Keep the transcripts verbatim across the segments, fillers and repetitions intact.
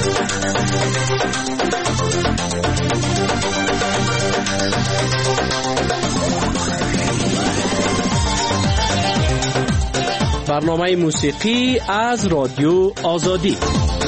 برنامه موسیقی از رادیو آزادی.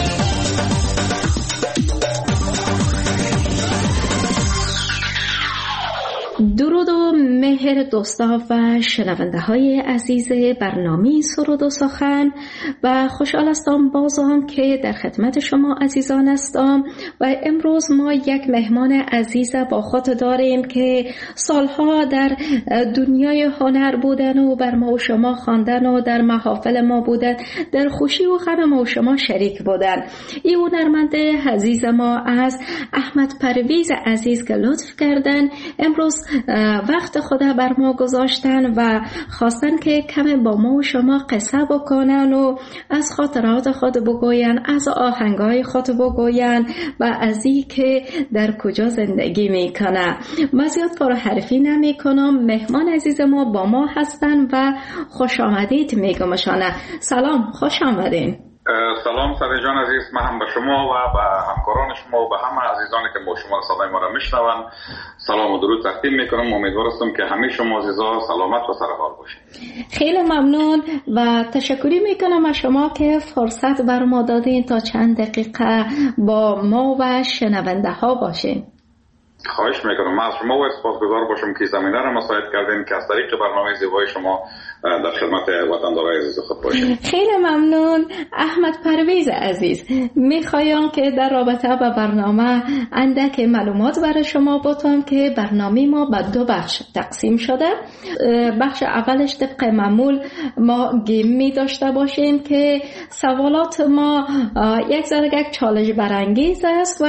درود و مهر دوستا و شنونده های عزیز برنامه سرود و سخن و خوشحال هستم بازم که در خدمت شما عزیزان هستم و امروز ما یک مهمان عزیز با خود داریم که سالها در دنیای هنر بودن و بر ما و شما خواندن و در محافل ما بودن، در خوشی و غم ما و شما شریک بودن. این هنرمند عزیز ما از احمد پرویز عزیز که لطف کردن امروز وقت خود بر ما گذاشتن و خواستن که کم با ما و شما قصه بکنن و از خاطرات خود بگوین، از آهنگای خود بگوین و از این که در کجا زندگی میکنه. من زیاد پرحرفی نمی کنم، مهمان عزیز ما با ما هستن و خوش آمدید میگمشانه. سلام، خوش آمدین. سلام سر جان عزیز، من هم به شما و به همکاران شما و به همه عزیزانی که ما شما صدای ما را میشنون سلام و درود تقدیم میکنم. امیدوار هستم که همه شما عزیزا سلامت و سرحال باشید. خیلی ممنون و تشکری میکنم از شما که فرصت بر ما دادین تا چند دقیقه با ما و شنونده ها باشین. خواهش میکنم. من از شما و سپاسگزار باشم که زمینه را مساعد کردین که از طریق برنامه زیبای شما در خدمت وطندارای عزیز خود باشیم. خیلی ممنون. احمد پرویز عزیز، میخوایم که در رابطه با برنامه اندک معلومات برای شما بتونم که برنامه ما به دو بخش تقسیم شده. بخش اولش طبق معمول ما گیم می داشته باشیم که سوالات ما یک ذره یک چالش برانگیز است و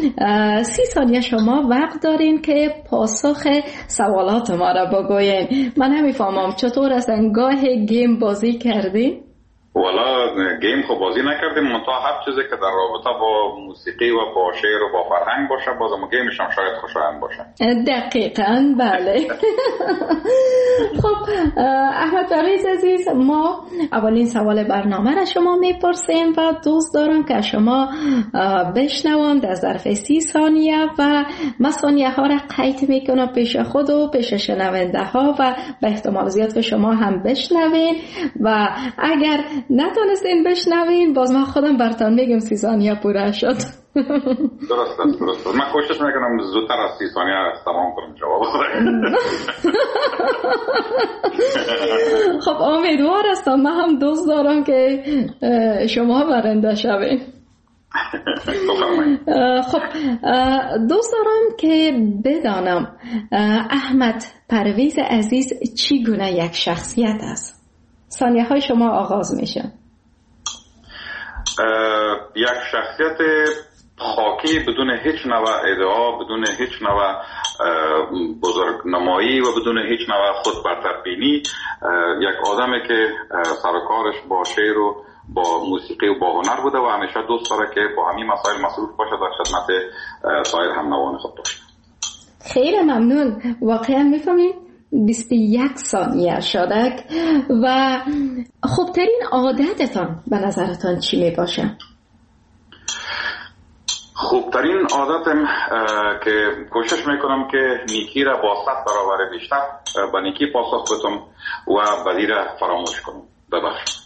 سی ثانیه شما وقت دارین که پاسخ سوالات ما را بگوین. من نمیفهمم چطور است گاه گیم بازی کردی؟ والا گیم خب بازی نکردیم، منتها هر چیزی که در رابطه با موسیقی و با شعر و با فرهنگ باشه بازم گیمش هم شاید خوشایند باشه. دقیقاً بله. خب احمد پرویز عزیز، ما اولین سوال برنامه را شما میپرسیم و دوست دارم که شما بشنوم در ظرف سی ثانیه و من ثانیه ها را قید میکنم پیش خود و پیش شنونده ها و به احتمال زیاد که شما هم بشنوین و اگر نتونستین بشنوین باز من خودم براتون میگم سی ثانیه پوره شد. درست است، درست است. من کوشش میکنم زودتر از سی ثانیه تمام کنم جواب بدم. خب امیدوار هستم، من هم دوست دارم که شما برنده شوین. خب دوست دارم که بدانم احمد پرویز عزیز چی گونه یک شخصیت است؟ ثانیه های شما آغاز میشه. یک شخصیت خاکی بدون هیچ نوع ادعا، بدون هیچ نوع بزرگنمایی و بدون هیچ نوع خود برتربینی، یک آدمی که سرکارش با شعر و با موسیقی و با هنر بوده و همیشه دوست داره که با همین مسائل مصروف باشه در خدمت سایر هم نوان خود باشه. خیلی ممنون. واقعا میفهمید بیست و یک ثانیه شده و خوبترین عادتتان به نظرتان چی می باشه؟ خوبترین عادتم که کوشش میکنم که نیکی را با صد برابر بیشتر به نیکی پاسخ بدم و بدی را فراموش کنم. ببخشید.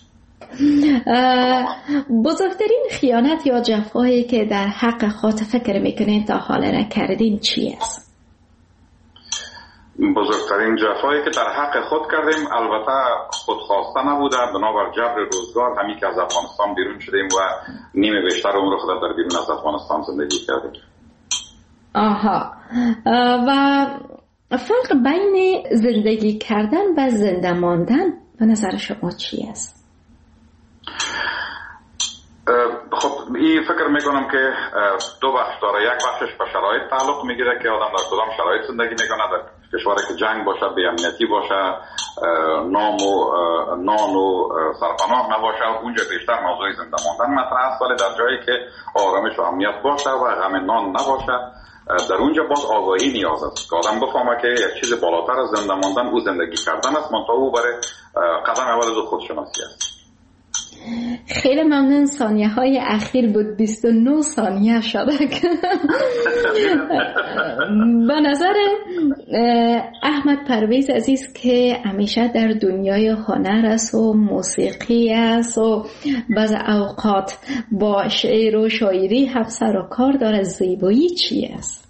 بزرگترین خیانت یا جفایی که در حق خود فکر میکنین تا حالا نکردین چی است؟ بزرگترین جفایی که در حق خود کردیم البته خودخواسته نبوده، بنابر جبر روزگار همین که از افغانستان بیرون شدیم و نیمه بیشتر عمر خود در بیرون از افغانستان زندگی کردیم. آها. و فرق بین زندگی کردن و زنده ماندن به نظر شما چی است؟ خب این فکر میکنم که دو بخش داره. یک بخشش به شرایط تعلق میگیره که آدم در کدام شرایط زندگی میکنه. در کشوری که جنگ باشه، بی‌امنیتی باشه، نام و نان و سرپناه نباشه، اونجا بیشتر موضوع زنده ماندن مطرح است. ولی در جایی که آرامش و امنیت باشه و غم نان نباشه، در اونجا باز آگاهی نیاز است که آدم بفهمه که یک چیز بالاتر از زنده ماندن او زندگی کردن است، منتها او برای قدم اول از خودشناسی است. خیلی ممنون. ثانیه های اخیر بود، بیست و نه ثانیه شده. به نظر احمد پرویز عزیز که همیشه در دنیای هنر است و موسیقی است و بعض اوقات با شعر و شاعری هم سر و کار داره، زیبایی چی است؟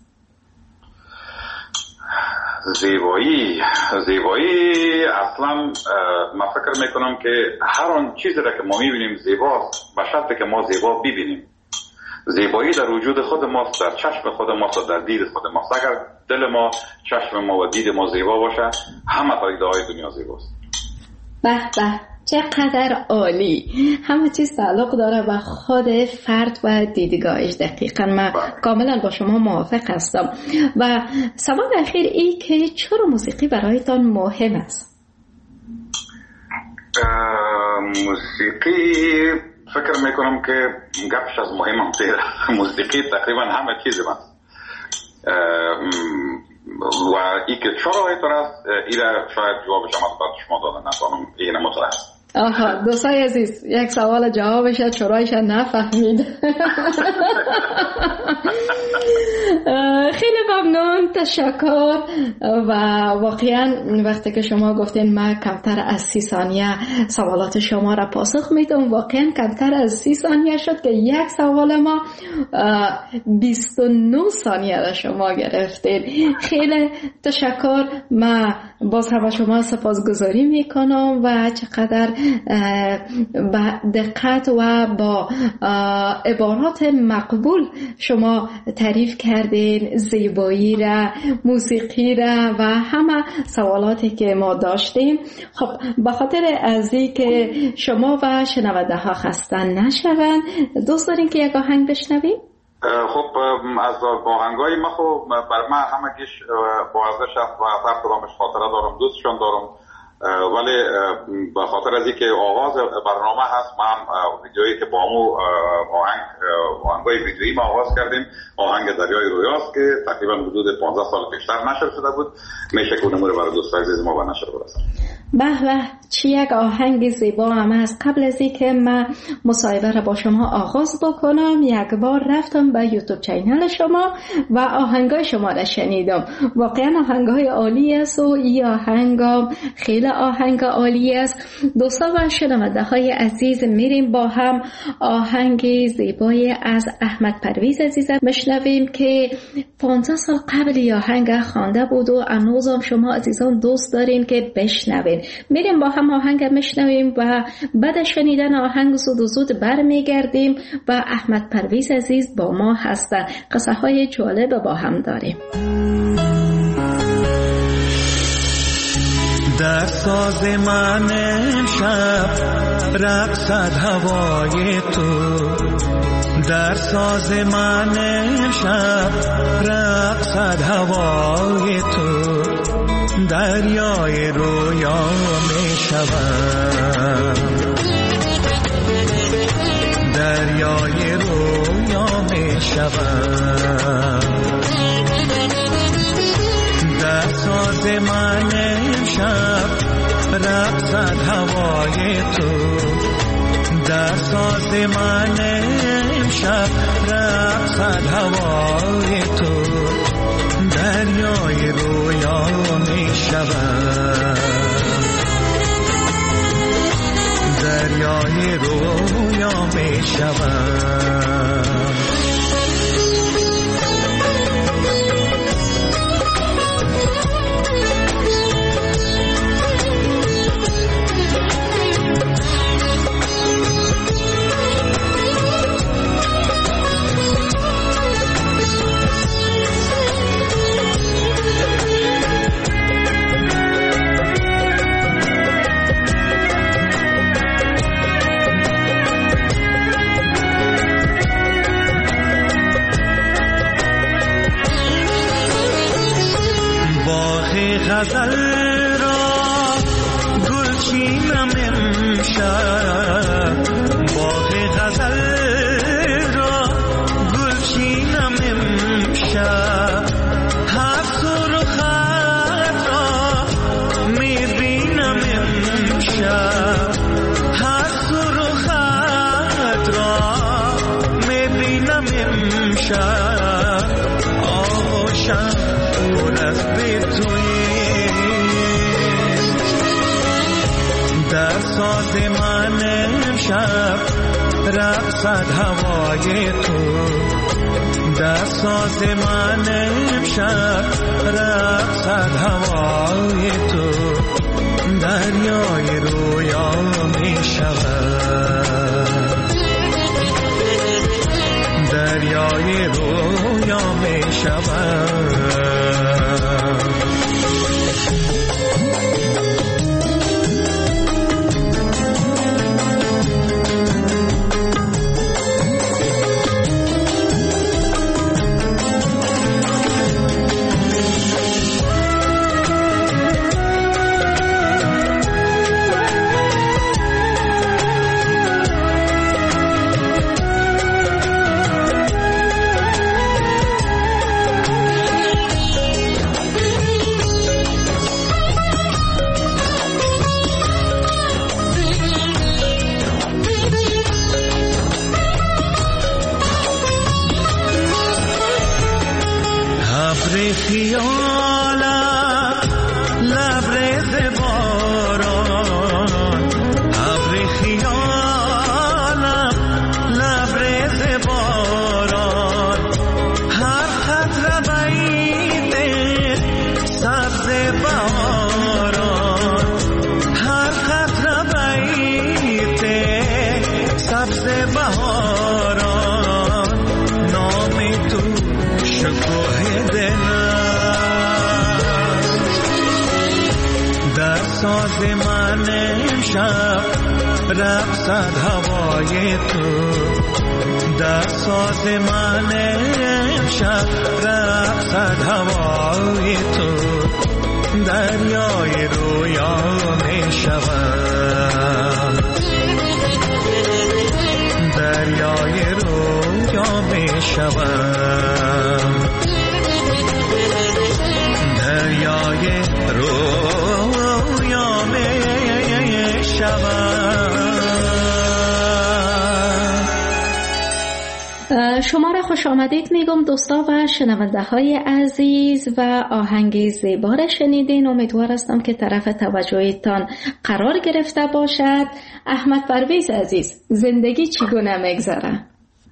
زیبایی زیبایی اصلا من فکر میکنم که هر آن چیزی را که ما میبینیم زیباست، به شرطی که ما زیبا ببینیم. زیبایی در وجود خود ماست، در چشم خود ماست، در دید خود ماست. اگر دل ما، چشم ما و دید ما زیبا باشه، همه تا های دنیا زیباست. به به، چقدر عالی. همه چیز تعلق داره به خود فرد و دیدگاهش. دقیقا من کاملا با شما موافق هستم. و سوال اخیر ای که چرا موسیقی برایتان مهم است؟ موسیقی فکر میکنم که گپش از مهم هم تیره. موسیقی تقریبا همه چیز من و ای که چرا اینطور است، ایره شاید جواب شما باید شما دادن نتوانم اینه مطرح است. آها دوستای عزیز، یک سوال جوابش چرایش نفهمید. خیلی ممنون، تشکر. و واقعا وقتی که شما گفتین من کمتر از سی ثانیه سوالات شما را پاسخ میدم، واقعا کمتر از سی ثانیه شد که یک سوال ما بیست و نه ثانیه را شما گرفتید. خیلی تشکر. من باز هم شما سپاسگزاری میکنم و چقدر با دقت و با عبارات مقبول شما تعریف کردین زیبایی را، موسیقی را و همه سوالاتی که ما داشتیم. خب به خاطر از این که شما و شنونده ها خسته نشون، دوست دارین که یک آهنگ بشنویم؟ خب از آهنگای ما خب بر من همگیش با ارزش است و هر کدامش خاطره دارم، دوستشون دارم، ولی به خاطر از اینکه آغاز برنامه هست، من ویدیویی که با مو آهنگ آهنگای ویدیویی ما آغاز کردیم، آهنگ دریای رویاست که تقریبا حدود پانزده سال پیشتر نشر شده بود. میشه که اونمو رو برای دوستای عزیز ما به نشر برسن. به به، چی یک آهنگ زیبا هم است. قبل از اینکه من مصاحبه را با شما آغاز بکنم، یک بار رفتم به یوتیوب چینل شما و آهنگای شما را شنیدم. واقعا آهنگای عالی است و این آهنگ خیلی آهنگ عالی است. دوستا و شنونده های عزیز، میریم با هم آهنگ زیبای از احمد پرویز عزیزم بشنویم که پانزده سال قبل این آهنگ خوانده بود و هنوزم شما عزیزان دوست دارین که بشنوین. میریم با هم آهنگ میشنویم و بعد شنیدن آهنگ زود و زود برمیگردیم و احمد پرویز عزیز با ما هستن. قصه های جالب با هم داریم. در سازمان شب رقصد هوای تو، در سازمان شب رقصد هوای تو، دریای رویا می شود، دریای رویا می شود، در سازمان شب رقصد هوای تو، در سازمان شب رقصد هوای تو، دریای رویا می شود، دریای رویا می شود. غزل را گلچینم امشب، باغ غزل را گلچینم امشب، هر سرخت را میبینم امشب، هر سرخت امشب آغوشم پر از به تویی در ساز من امشب رقصد هوای تو در ساز من امشب رقصد هوای تو دریای رویا می شود دریای رویا می شود رقصد هوای تو در ساز من امشب رقصد هوای تو دریای رویا می شود دریای رویا می شود دریای رویا می شود. شما را خوش آمدید میگم دوستا و شنونده های عزیز و آهنگ زیبا را شنیدین. امیدوار هستم که طرف توجهتان قرار گرفته باشد. احمد پرویز عزیز، زندگی چگونه میگذره؟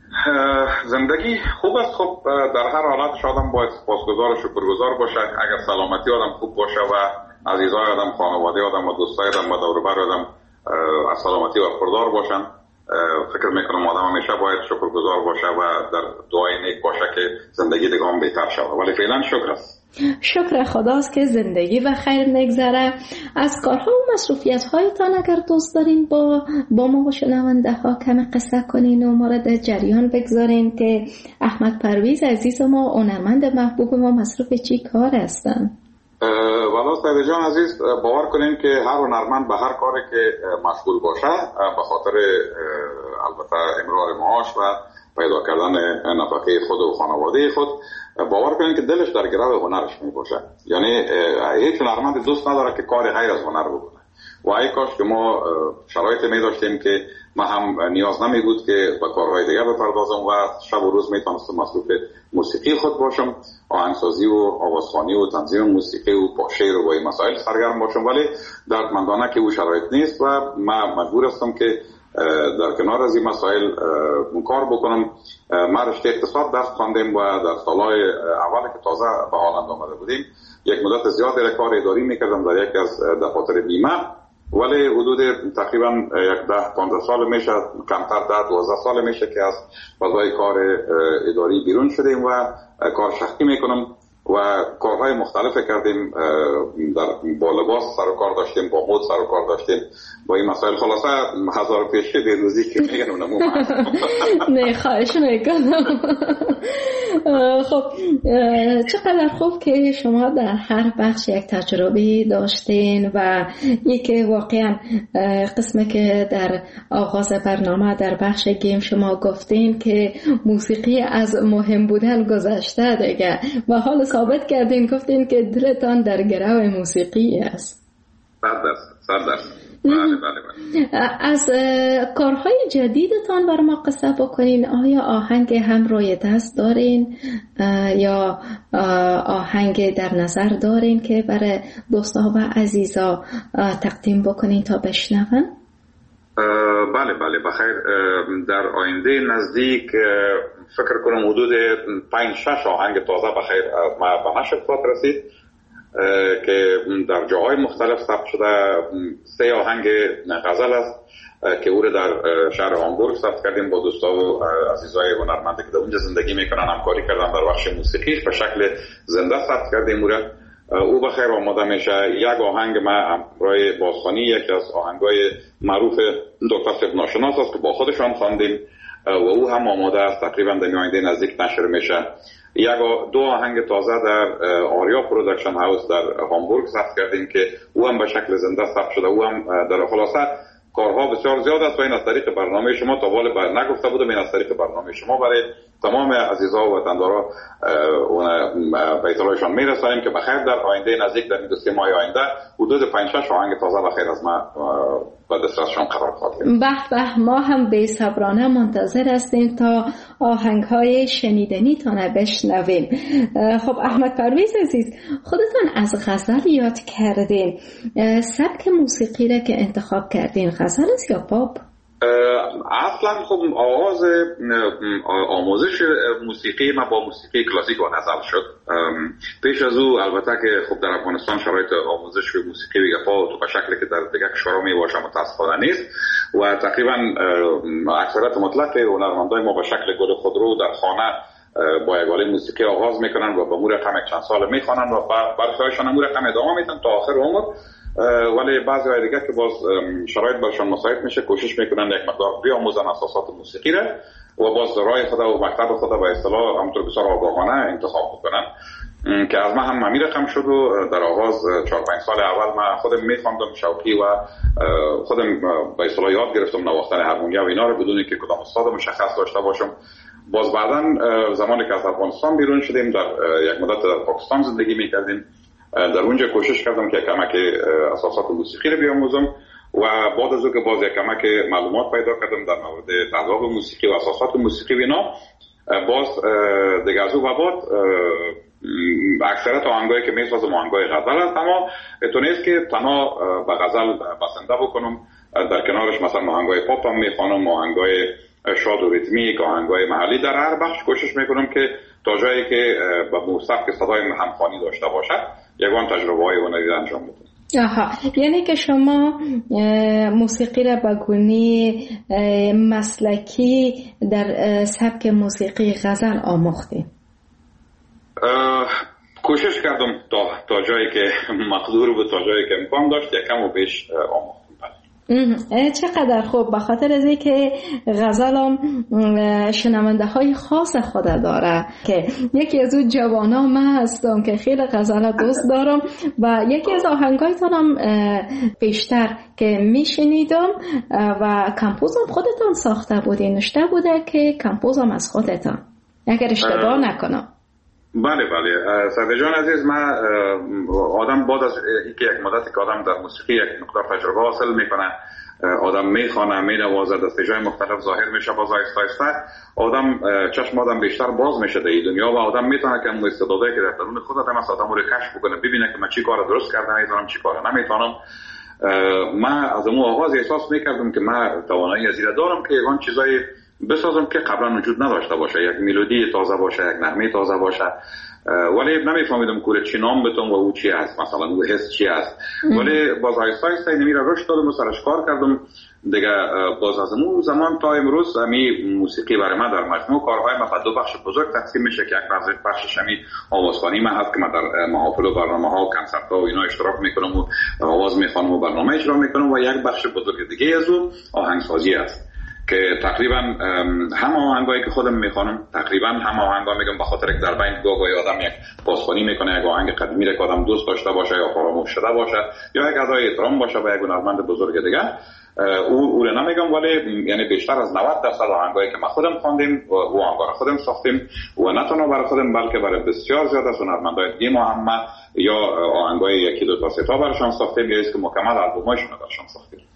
زندگی خوب است. خب در هر حالت آدم باید سپاسگزار و شکرگزار باشه. اگر سلامتی آدم خوب باشه و عزیزای آدم، خانواده آدم و دوستای آدم و دور و بر آدم از سلامتی و خبردار باشن، فکر میکنم آدم همیشه باید شکرگزار باشه و در دعای نیک باشه که زندگی دیگه هم بهتر شود. ولی فعلا شکر است. شکر خداست که زندگی و خیر نگذره. از کارها و مصروفیت هایتان اگر دوست دارین با با ما و شنونده ها کمی قصه کنین و ما را در جریان بگذارین که احمد پرویز عزیز ما، هنرمند محبوب ما، مصروف چی کار هستن؟ والا سید جان عزیز، باور کنین که هر هنرمند به هر کاری که مشغول باشه به خاطر البته امرار معاش و پیدا کردن نفقه خود و خانواده خود، باور کنین که دلش در گرو هنرش می باشه. یعنی هیچ هنرمند دوست نداره که کار غیر از هنر بکنه و ای کاش که ما شرایط می داشتیم که ما هم نیاز نمی بود که به کارهای دیگر بپردازم و شب و روز می تونستم مصروف موسیقی خود باشم، آهنگسازی و آوازخوانی و تنظیم موسیقی و با شعر و این مسائل سرگرم باشم. ولی دردمندانه که او شرایط نیست و من مجبور هستم که در کنار از این مسائل کار بکنم. ما رشته اقتصاد درس خواندیم و در سالهای اول که تازه به هالند آمده بودیم یک مدت زیادی را کار اداری میکردم در یکی از دفاتر بیمه، ولی حدود تقریبا یک ده پانزده سال میشه، کمتر ده دوازده سال میشه که از فضای کار اداری بیرون شدیم و کار شخصی میکنم و کارهای مختلف کردیم. در با لباس سر و کار داشتیم، با مد سر و کار داشتیم، با این مسائل. خلاصه هزار پیشه بیروزی که میگن اونمو نه خواهش میکنم. خب چقدر خوب که شما در هر بخش یک تجربه داشتین و یکی واقعا قسمه که در آغاز برنامه در بخش گیم شما گفتین که موسیقی از مهم بودن گذشته دیگه و حال ثابت کردین، گفتین که دلتان در گرو موسیقی است. صد درصد صد درصد. بله بله بله. از کارهای جدیدتان بر ما قصه بکنین. آیا آهنگ هم روی دست دارین یا آهنگ در نظر دارین که برای دوستا و عزیزا تقدیم بکنین تا بشنون؟ بله بله بخیر. در آینده نزدیک فکر کنم حدود پنج شش آهنگ تازه بخیر ما به نشر خواهد رسید که در جاهای مختلف ثبت شده. سه آهنگ غزل است که او را در شهر هامبورگ ثبت کردیم با دوستا و عزیزای هنرمندی که در اونجا زندگی میکنن، همکاری کردن در بخش موسیقیش به شکل زنده ثبت کردیم او را. او بخیر آماده میشه. یک آهنگ ما همراه بازخوانی یکی از آهنگای معروف دکتر صاحب ناشناس است که با خودشان خواندیم و او هم آماده است، تقریبا در آینده نزدیک نشر میشه. یک دو آهنگ تازه در آریا پروداکشن هاوس در هامبورگ ثبت کردیم که او هم به شکل زنده ثبت شده. او هم در خلاصه کارها بسیار زیاد است و این از طریق برنامه شما تا والا بر نگفته بودم، این از طریق برنامه شما برای تمام عزیزا و وطندارا اون به اطلاعشان میرسانیم که بخیر در آینده نزدیک در دو سه ماه آینده حدود پنج شش آهنگ تازه بخیر از ما به دسترسشان قرار خواهد گرفت. به به، ما هم بی‌صبرانه منتظر هستیم تا آهنگ‌های شنیدنی تان بشنویم. خب احمد پرویز عزیز، خودتان از غزل یاد کردین. سبک موسیقی را که انتخاب کردین غزل است یا پاپ؟ اصلا خب آغاز آموزش موسیقی ما با موسیقی کلاسیک و غزل شد. پیش از او البته که خب در افغانستان شرایط آموزش موسیقی بگفا تو به شکلی که در دیگر کشورها می باشه متاسفانه نیست و تقریبا اکثریت مطلق هنرمندای ما به شکل گل خودرو در خانه با یک آله موسیقی آغاز میکنن و به امور رقم چند سال میخوانن و برخیاشان امور رقم ادامه میتن تا آخر عمر. ولی بعضی های دیگه که باز شرایط برشان مساعد میشه کوشش میکنن یک مقدار بیاموزن اساسات موسیقی را و باز راه خود و مکتب خود به اصطلاح همونطور بسیار آگاهانه انتخاب بکنن که از من هم همین رقم شد و در آغاز چهار پنج سال اول من خودم میخواندم شوقی و خودم به اصطلاح یاد گرفتم نواختن هارمونیا و اینا رو بدون اینکه کدام استاد مشخص داشته باشم. باز بعداً زمانی که از افغانستان بیرون شدیم در یک مدت در پاکستان زندگی میکردیم، در اونجا کوشش کردم که کمک اساسات موسیقی رو بیاموزم و بعد از اون که باز یک کمک معلومات پیدا کردم در مورد تذاب موسیقی و اساسات موسیقی و اینا، باز دیگه از اون و بعد اکثرت آهنگایی که میسازم آهنگای غزل است، اما اتونیست که تنها به غزل بسنده بکنم. در کنارش مثلا آهنگای پاپ هم میخوانم، آهنگای شاد و ریتمیک، آهنگای محلی. در هر بخش کوشش میکنم که تا جایی که به موسیقی که صدای همخوانی داشته باشد یگان تجربه های هنری انجام بدم. آها، یعنی که شما موسیقی را به گونه مسلکی در سبک موسیقی غزل آموختید؟ کوشش کردم تا تا جایی که مقدور بود، تا جایی که امکان داشت یکم و بیش آموختم. چقدر خوب، به خاطر از اینکه غزل هم شنونده های خاص خود داره که یکی از اون جوانا من هستم که خیلی غزل دوست دارم و یکی از آهنگایتان هم بیشتر که میشنیدم و کمپوزم خودتان ساخته بودین، نشته بوده که کمپوزم از خودتان اگر اشتباه نکنم. بله بله سعید جان عزیز، من آدم بعد از اینکه یک مدتی که آدم در موسیقی یک مقدار تجربه حاصل میکنه، آدم میخوانه، مینوازه، دسته مختلف ظاهر میشه، باز آهسته آهسته آدم چشم آدم بیشتر باز میشه در این دنیا و آدم میتونه که اون استعدادایی که در درون خود آدم است آدم رو کشف بکنه، ببینه که من چی کار درست کردم میتونم چی کار نمیتونم. من از اون آغاز احساس میکردم که من توانایی از این دارم که یگان چیزای بسازم که قبلا وجود نداشته باشه، یک ملودی تازه باشه، یک نغمه تازه باشه، ولی نمیفهمیدم کوره چی نام بتونم و او چی است، مثلا او حس چی است. ولی باز آیسته آیسته اینمی را رشد دادم و سرش کار کردم دیگه. باز از اون زمان تا امروز همی موسیقی برای من در مجموع کارهای من دو بخش بزرگ تقسیم میشه که یک بخشش همی آوازخوانی من هست که من در محافل و برنامه‌ها و کنسرت‌ها و اینا اشتراک میکنم و آواز میخوانم و برنامه اجرا میکنم، و یک بخش بزرگ دیگه از اون آهنگسازی است که تقریبا همه آهنگایی که خودم میخوانم، تقریبا همه آهنگا میگم به خاطر که در بین گاهی آدم یک بازخوانی میکنه، یک آهنگ قدیمی را که آدم دوست داشته باشه یا فراموش شده باشه یا یک ادای احترام باشه به یک هنرمند بزرگ دیگه، او او رو نمیگم، ولی یعنی بیشتر از نود درصد آهنگایی که ما خودم خواندیم و آهنگا را خودم ساختیم و نه تنها برای خودم بلکه برای بسیار زیاد از هنرمندای دیگه ما هم یا آهنگای یکی دو تا سه تا براشون ساختیم یا است که مکمل آلبوماشون براشون ساختیم.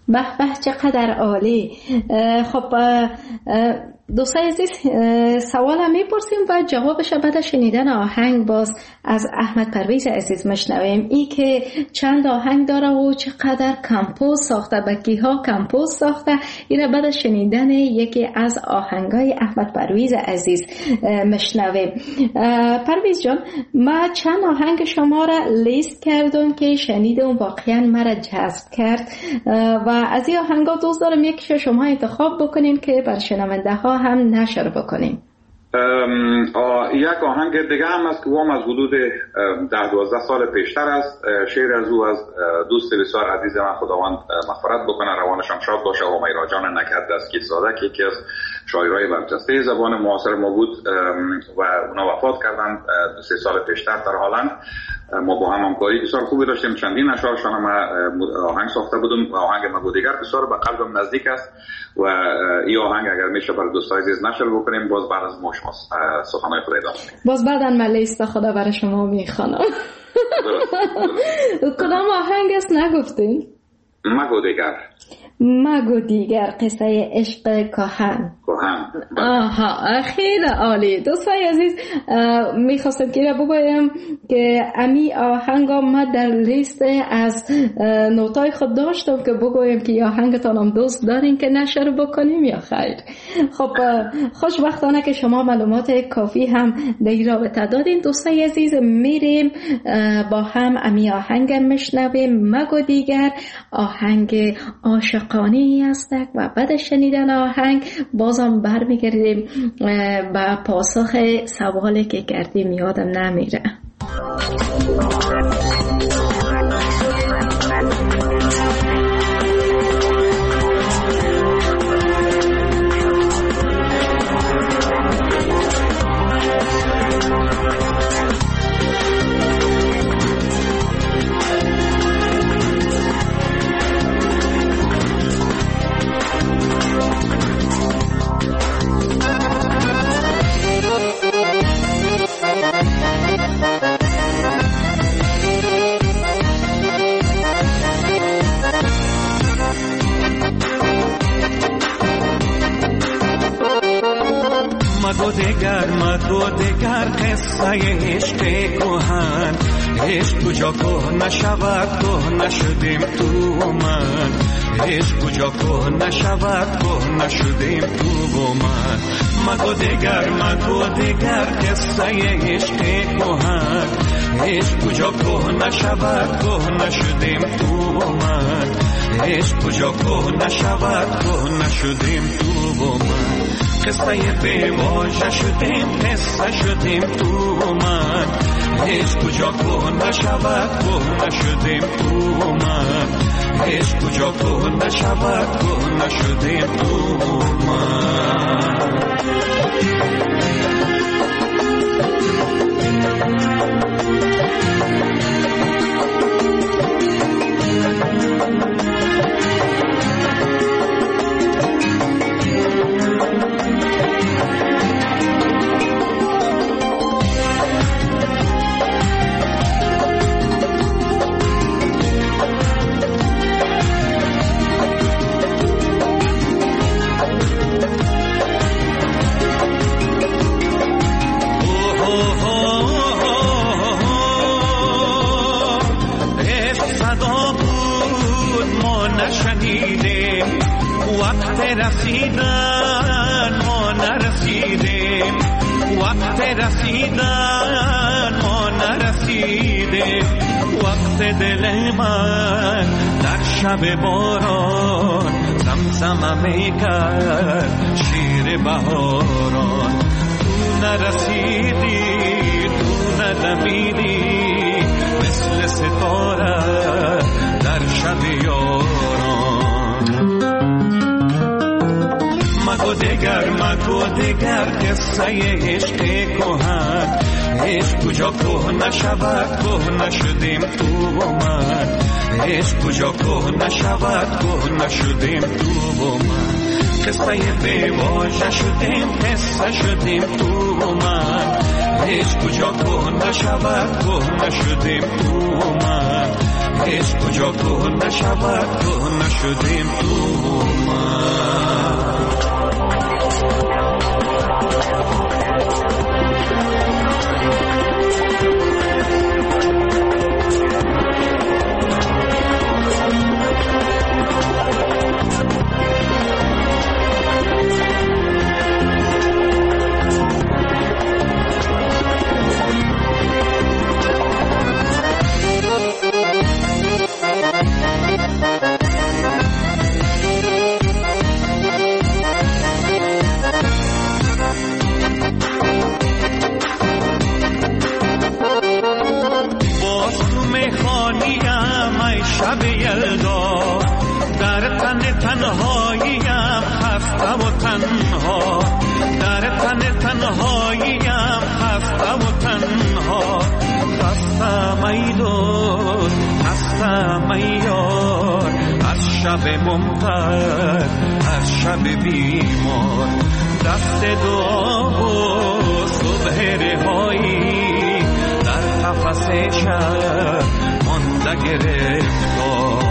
به به چقدر عالی. خب دوستای عزیز سوال هم میپرسیم و جوابش بعد از شنیدن آهنگ باز از احمد پرویز عزیز مشنویم. ای که چند آهنگ داره و چقدر کمپوز ساخته، بکی ها کمپوز ساخته، این بعد از شنیدن یکی از آهنگای احمد پرویز عزیز مشنویم. پرویز جان، ما چند آهنگ شما را لیست کردم که شنیدم، واقعا مرا جذب کرد و از این آهنگا دوست دارم یکیش شما انتخاب بکنین که بر شنونده ها هم نشر بکنیم. یک آهنگ دیگه هم است که وام از حدود ده دوازده سال پیشتر است. شعر از او از دوست بسیار عزیز من، خداوند مغفرت بکنه، روانشان شاد باشه، و میرا جان نکرد دستگیر زاده که یکی از شاعرای برجسته زبان معاصر ما بود و اونا وفات کردن سه سال پیشتر در هلند. ما با هم همکاری بسیار خوبی داشتیم، چندین اشعارشان هم آهنگ ساخته بودم. آهنگ مگو دیگر بسیار به قلبم نزدیک است و این آهنگ اگر میشه برای دوستای عزیز نشر بکنیم، باز بعد از ما شما سخنهای خود ادامه میدیم. باز بعداً من لیست خدا برای شما میخوانم. کدام آهنگ است نگفتین؟ مگو دیگر. مگو دیگر، قصه عشق کهن. کهن. آها، خیلی عالی. دوستای عزیز، میخواستم که بگویم که امی آهنگا ما در لیست از نوتای خود داشتم که بگویم که آهنگتان هم دوست دارین که نشر بکنیم یا خیر. خب خوشبختانه که شما معلومات کافی هم در این رابطه دادین. دوستای عزیز، میریم با هم امی آهنگ میشنویم. مگو دیگر آهنگ عاشقانه است و بعد شنیدن آهنگ بازم برمیگردیم با پاسخ سوالی که کردیم، یادم نمیره. مگو دیگر مگو دیگر قصه عشق کهن، عشق کجا که نشود که نشدیم تو و من، عشق کجا که نشود که نشدیم تو و من. مگو دیگر مگو دیگر قصه عشق کهن، عشق کجا که نشود که نشدیم تو و من، عشق کجا که نشود که نشدیم تو و من. قصه بیواژه شدیم، قصه شدیم تو من، عشق کجا که نشود که نشدیم تو من، عشق کجا که نشود که نشدیم تو من. رسیدن ما نرسیدیم، وقت رسیدن ما نرسیدیم، وقت دل من در شب باران زمزمه میکرد شیر بهاران. تو نرسیدی تو ندمیدی مثل ستاره در شب یاران. مگو دیگر مگو دیگر قصه عشق کهن، عشق کجا که نشود که نشدیم تو و من، عشق کجا که نشود که نشدیم تو و من. قصه بیواژه شدیم، قصه شدیم تو و من، عشق کجا که نشود که نشدیم تو و من، عشق کجا که نشود که نشدیم تو من. شب یلدا در تن تنهاییم خسته و تنها، در تن تنهاییم خسته و تنها. خستم ای دوست، خستم ای یار، از شب ممطر، از شب بیمار. دست دعا و صبح رهایی در قفس شب مانده گرفتار.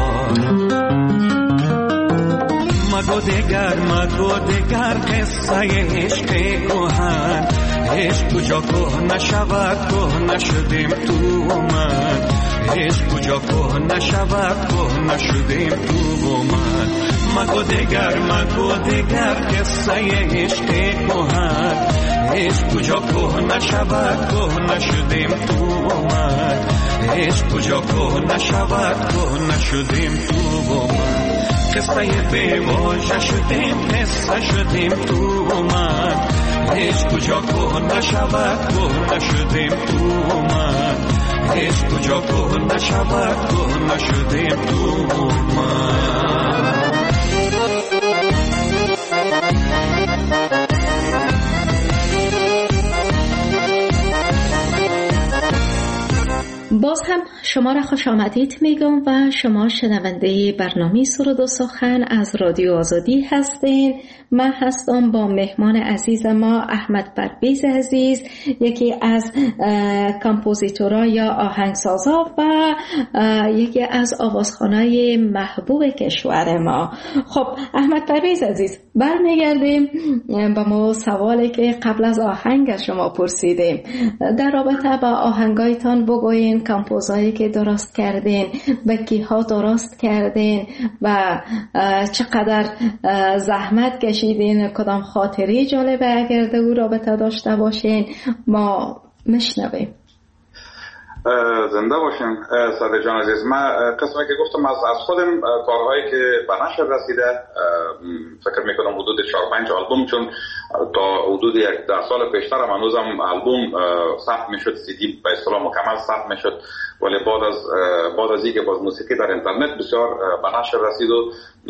مگو دگر مگو دگر قصه عشق کهن، عشق کجا که نشود که نشدیم تو من، عشق کجا که نشود که نشدیم تو من. مگو دگر مگو دگر قصه عشق کهن، عشق کجا که نشود که نشدیم تو من، عشق کجا که نشود که نشدیم تو من. قصه بیواژه شدیم قصه شدیم تو من، عشق کجا که نشود که نشدیم تو من، عشق کجا که نشود که نشدیم تو من. باز هم شما را خوش آمدید میگم و شما شنونده برنامه سرود و سخن از رادیو آزادی هستین. من هستم با مهمان عزیز ما احمد پرویز عزیز، یکی از کامپوزیتورها یا آهنگسازا و یکی از آوازخوانای محبوب کشور ما. خب احمد پرویز عزیز، برمیگردیم با ما سوالی که قبل از آهنگ از شما پرسیدیم در رابطه با آهنگایتان. بگوین کامپوزایی که درست کردین، به کیها درست کردین و چقدر زحمت کشیدین، کدام خاطری جالبه اگر در او رابطه داشته باشین ما میشنویم. زنده باشیم صادق جان عزیز. من قسمی که گفتم از از خودم کارهایی که به نشر رسیده فکر میکنم حدود چهار پنج آلبوم، چون تا حدود یک در سال پیشتر هم هنوزم آلبوم ثبت میشد، سی دی به اصطلاح مکمل ثبت میشد، ولی بعد از بعد از اینکه باز موسیقی در اینترنت بسیار به نشر رسید و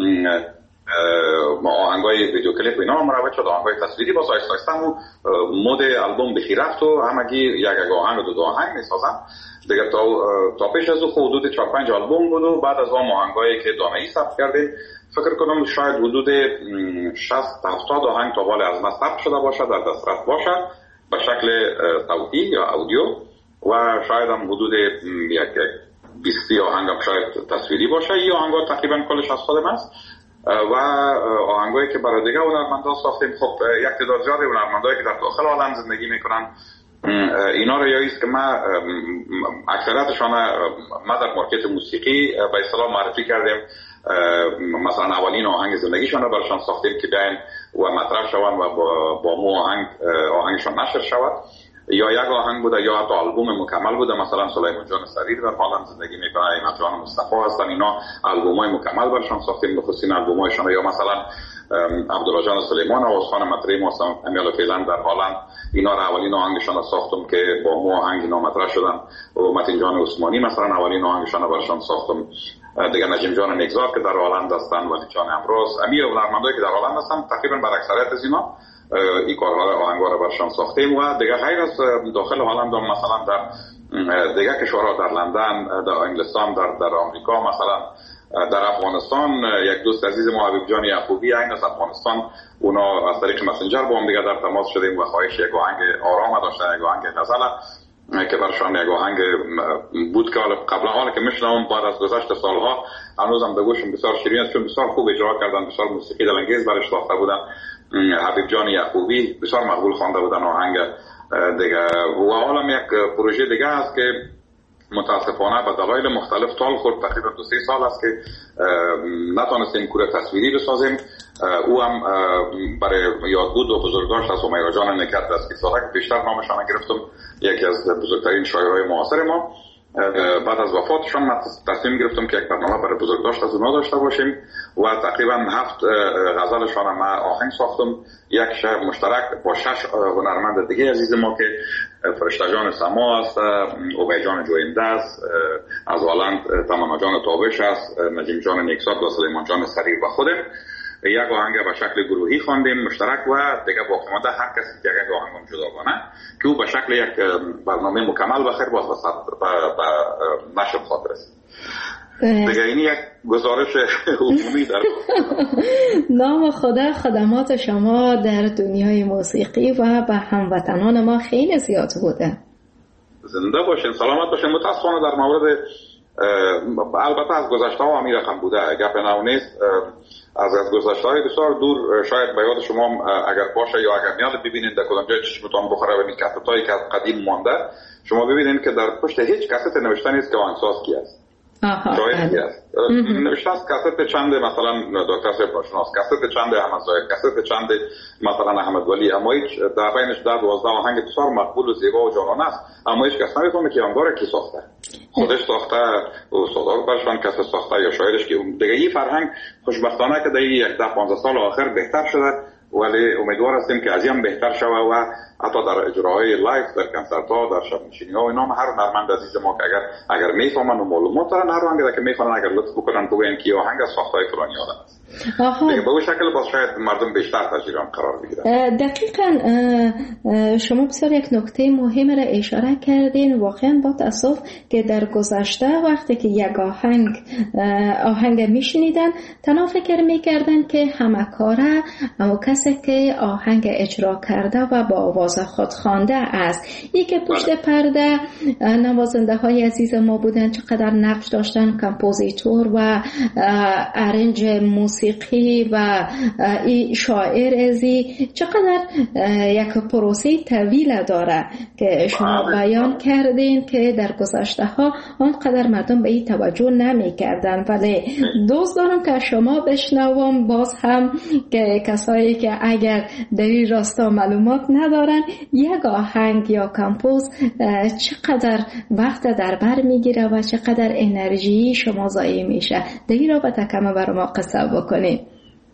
آهنگای ویدیو کلیپ اینا هم مروج شد، آهنگای تصویری باز آیسته آیسته هم مود آلبوم بخی رفت و همگی یک یک آهنگ و دو دو آهنگ میسازن دیگه. تا تا پیش از او حدود چهار پنج آلبوم بود و بعد از اون آهنگایی که دانه‌ای ثبت کردیم فکر کنم شاید حدود شصت هفتاد آهنگ تا بالا از ما ثبت شده باشه، در دسترس باشه به شکل صوتی یا اودیو، و شاید هم حدود یک بیست آهنگ هم شاید تصویری باشه. این آهنگا تقریبا کلش از خودم است و آهنگایی که برای دیگه هنرمندان ساختیم. خب یک تعداد زیادی هنرمندایی که در داخل عالم زندگی میکنن اینا رو یادیست که ما اکثریتشان ما در مارکت موسیقی به اصطلاح معرفی کردیم، مثلا اولین آهنگ زندگیشان رو براشان ساختیم که بیاین و مطرح شوند و با, با مو آهنگ آهنگشان نشر شود، یا یک آهنگ بوده یا حتی آلبوم مکمل بوده. مثلا سلیمان جان سریر در حالم زندگی میکنه، اینا جان مصطفی هستن، اینا آلبومای مکمل براشون ساختیم، بخصوص آلبومایشون. یا مثلا عبدالله جان سلیمان آوازخوان مطرح ما هستن امیالا فعلا در حالم، اینا را اولین آهنگشون ساختم که با مو آهنگ اینا مطرح شدن. و متین جان عثمانی مثلا اولین آهنگشون براشون ساختم دیگه. نجم جان نگذار که در حالم هستن، ولی جان امروز امیر هنرمندایی که در حالم هستن تقریبا بر اکثریت از اینا این کارها آهنگا رو برشان ساختیم. و دیگه غیر از داخل هلند هم مثلا در دیگه کشورها، در لندن، در انگلستان، در در آمریکا، مثلا در افغانستان یک دوست عزیز ما حبیب جان یعقوبی این از افغانستان، اونا از طریق مسنجر با هم دیگه در تماس شدیم و خواهش یک آهنگ آرام داشتن، یک آهنگ غزل که برشان یک آهنگ بود که قبلا حالا که میشنم بعد از گذشت سالها هنوزم به گوشم بسیار شیرین است، چون بسیار خوب اجرا کردن، بسیار موسیقی دلانگیز برش ساخته بودن. حبیب جان یعقوبی بسیار مقبول خوانده بودن آهنگ دیگه. و حالا یک پروژه دیگه است که متاسفانه به دلایل مختلف طال خورد، تقریبا دو سه سال است که نتونستیم کور تصویری بسازیم. او هم برای یادبود و بزرگداشت از همیرا جان نکت دست که بیشتر نامشان گرفتم، یکی از بزرگترین شاعرای معاصر ما. بعد از وفاتشان من تصمیم گرفتم که یک برنامه برای بزرگداشت از اونا داشته باشیم و تقریبا هفت غزلشان ما آهنگ ساختم، یک شعر مشترک با شش هنرمند دیگه عزیز ما که فرشته جان سما است، اوبای جان جوینده است، از هلند تمانا جان تابش است، نجیم جان نیکسات و سلیمان جان سریر و خودم. یک آهنگ به شکل گروهی خواندیم مشترک و دیگه باقی مانده هر کسی که یک آهنگ جداگانه که او به شکل یک برنامه مکمل بخیر باز به نشر خاطر است. دیگه این یک گزارش عمومی در نام خدا خدمات شما در دنیای موسیقی و به هموطنان ما خیلی زیاد بوده. زنده باشین، سلامت باشین. متاسفانه در مورد البته از گذشته ها همی رقم بوده، گپ نو نیست. از از گذشته های بسیار دور شاید به یاد شما اگر باشه یا اگر میاد ببینید در کدام جای چشمتان بخوره و این کست هایی که قدیم مانده شما ببینید که در پشت هیچ کست نوشته نیست که آهنگساز کی است. شاید کی است. نوشته است کست چند مثلا دکتر سپاشناس، کست چند احمد زاهد، کست چند مثلا احمد ولی، اما هیچ در بینش در دوازده آهنگ بسیار مقبول و زیبا و جانانه است، اما هیچ کس نمیفهمه که آنگار کی ساخته. خودش ساخته، استادار برشان کس ساخته یا شاعرش که دیگه. این فرهنگ خوشبختانه که در یک ده پانزده سال آخر بهتر شده، ولی امیدوار هستیم که از این بهتر شود و حتی در اجراهای لایف در کنسرت ها در شب نشینی ها و اینا هر هنرمند عزیز ما که اگر اگر میفهمن و معلومات دارن هر آهنگی که میفهمن اگر لطف بکنن بگن که آهنگ از ساختای فلانی آدم است. دیگه به اون شکل باز شاید مردم بیشتر تجربه قرار بگیرن. دقیقاً شما بسیار یک نکته مهم را اشاره کردین. واقعا با تاسف که در گذشته وقتی که یک آهنگ آهنگ میشنیدن تنها فکر میکردن که همه کاره اما کسی که آهنگ اجرا کرده و با آواز خود خوانده است. این که پشت پرده نوازنده های عزیز ما بودن، چقدر نقش داشتن، کمپوزیتور و ارنج موسیقی و این شاعر ازی، چقدر یک پروسه طویل داره که شما بیان کردین که در گذشته ها آنقدر مردم به این توجه نمی کردن. ولی دوست دارم که شما بشنوم باز هم که کسایی که اگر در این راستا معلومات ندارن یک آهنگ یا کمپوز چقدر وقت در بر میگیره و چقدر انرژی شما ضایع میشه. در این رابطه کم برای ما قصه بکنید.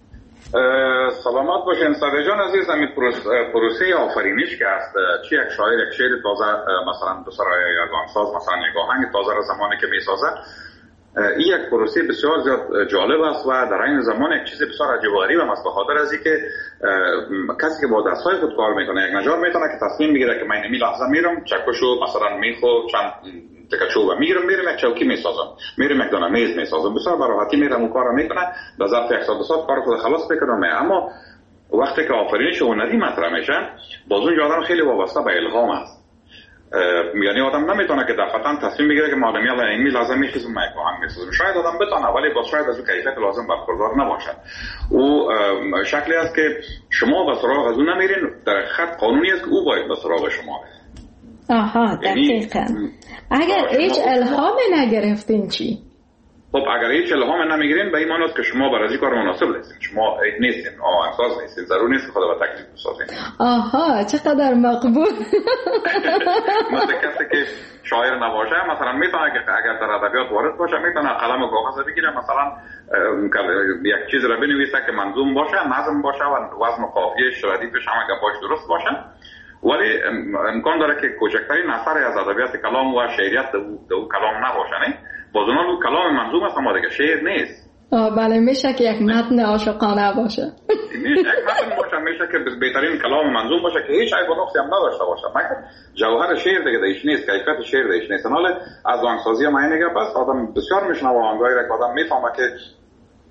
سلامت باشین صدر جان عزیز. همین پروسه آفرینش که است، چی یک شاعر یک شعر تازه مثلا به سرای یک آهنگساز مثلا یک آهنگ تازه را زمانی که میسازه، این یک پروسه بسیار زیاد جالب است و در این زمان یک چیز بسیار عجیب و غریب است، به خاطر از اینکه کسی که با دستای خود کار میکنه یک نجار میتونه که تصمیم بگیره که من این لحظه میرم چکشو مثلا میخو چند تکچو و میرم میرم یک چوکی میسازم، میرم یک دانه میز میسازم، بسیار به راحتی میرم اون کارو میکنه، در ظرف یک ساعت دو ساعت کار خود خلاص میکنه. اما وقتی که آفرینش هنری مطرح میشه باز اون آدم خیلی وابسته به الهام است. یعنی آدم نمیتونه که دفعتاً تصمیم بگیره که معلومی الان این لازم میخیزم من یک آهنگ میسازم. شاید آدم بتونه ولی باز شاید از اون کیفیت لازم برخوردار نباشه. او شکلی است که شما به سراغ از اون نمیرین، در خط قانونی است که او باید به سراغ شما بره. آها دقیقاً. اگر هیچ الهام نگرفتین چی؟ خب اگر هیچ الهام نمیگیرین به این معنی است که شما برای این کار مناسب نیستین، شما نیستین، آهنگساز نیستین، ضرور نیست که خدا به تکلیف بسازین. آها چقدر مقبول. مثل کسی که شاعر نباشه مثلا میتونه که اگر در ادبیات وارد باشه میتونه قلم و کاغذ بگیره مثلا یک چیز را بنویسه که منظوم باشه، نظم باشه و وزن و قافیه ردیفش همه گپاش درست باشه، ولی امکان داره که کوچکترین اثر از ادبیات کلام و شعریت در او کلام نباشه. نه باز اون کلام منظوم است اما دیگه شعر نیست. آه بله میشه که یک متن عاشقانه باشه. میشه یک متن باشه، میشه که بهترین کلام منظوم باشه که هیچ عیب و نقصی هم نداشته باشه، مگر جوهر شعر دیگه دیش نیست، کیفیت شعر دیش نیست. حالا از آهنگسازی ما اینه که بس آدم بسیار میشنوه آهنگایی را که آدم میفهمه که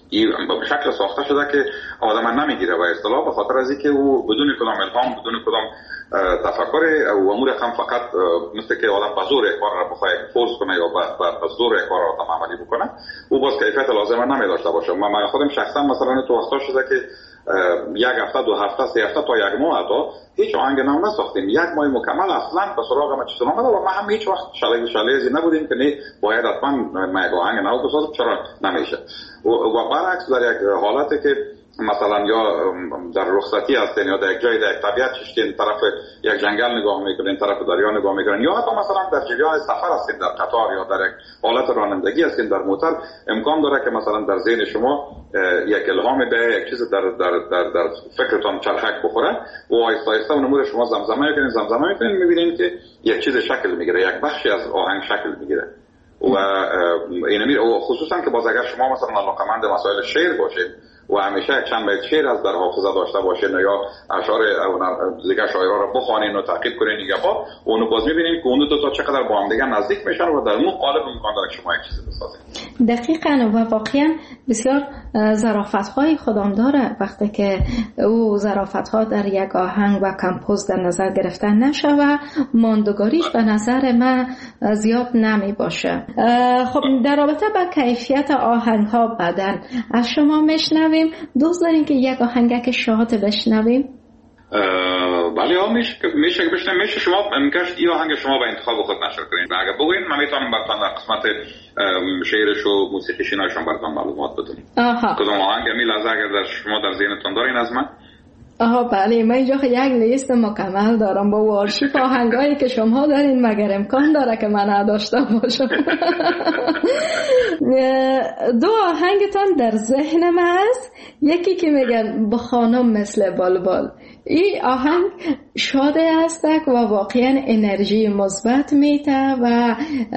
این به شکل ساخته شده که آدم نمیگیره و اصطلاح به خاطر از اینکه او بدون کدام الهام بدون کدام تفکر و امور هم فقط مثل که آدم به زور کار را بخواد فورس کنه یا به زور کار را عملی بکنه او باز کیفیت لازمه نمیداشته باشه. من خودم شخصا مثلا تو وقتا شده که یک هفته دو هفته سه هفته تا یک ماه تا هیچ آهنگ نو نساختیم، یک ماه مکمل اصلا به سراغ ما چیز نامده و ما هم هیچ وقت شاله شاله‌ای نبودیم که نه باید حتما ما یک آهنگ نو بسازیم، چرا نمیشه. و برعکس در یک حالتی که مثلا یا در رخصتی هستین یا در یک جای در یک طبیعت چشتین طرف یک جنگل نگاه میکنین طرف دریا نگاه میکنین یا حتی مثلا در جریان سفر هستین در قطار یا در یک حالت رانندگی هستین در موتور، امکان داره که مثلا در ذهن شما یک الهام به یک چیز در در در, در فکرتون چرخک بخوره و آهسته آهسته اون امور شما زمزمه میکنین زمزمه میکنین میبینین که یک چیز شکل میگیره، یک بخشی از آهنگ شکل میگیره. و اینمی خصوصا که باز اگر شما مثلا علاقه‌مند مسائل شعر باشید و همیشه یک چند بیت شعر از در حافظه داشته باشین یا اشعار دیگه شاعرها رو بخوانین و تعقیب کنین گپا، اونو باز میبینین که اون دو تا چقدر با هم دیگه نزدیک میشن و در اون قالب امکان داره شما یک چیزی بسازید. دقیقاً و واقعا بسیار ظرافت‌های خودم داره وقتی که او ظرافت‌ها در یک آهنگ و کمپوز در نظر گرفتن نشه و ماندگاریش به نظر من زیاد نمی باشه. خب در رابطه با کیفیت آهنگ‌ها بعداً از شما میشنویم. دوست دارین که یک آهنگک شاد بشنویم؟ بله ها میشه میشه بشنویم. میشه شما امکانش این آهنگ شما به انتخاب خود نشر کنین. اگه بگوین من میتونم براتون در قسمت شعرش و موسیقیش ایناشون براتون معلومات بدم. کدوم آهنگ می لحظه اگر در شما در ذهنتون دارین از من؟ آها بله، من اینجا یک لیست مکمل دارم با آرشیو آهنگایی که شما دارین، مگر امکان داره که من نداشته باشم. دو آهنگتان در ذهن من است، یکی که میگن با خانم مثل بلبل. این آهنگ شاده است و واقعا انرژی مثبت میده و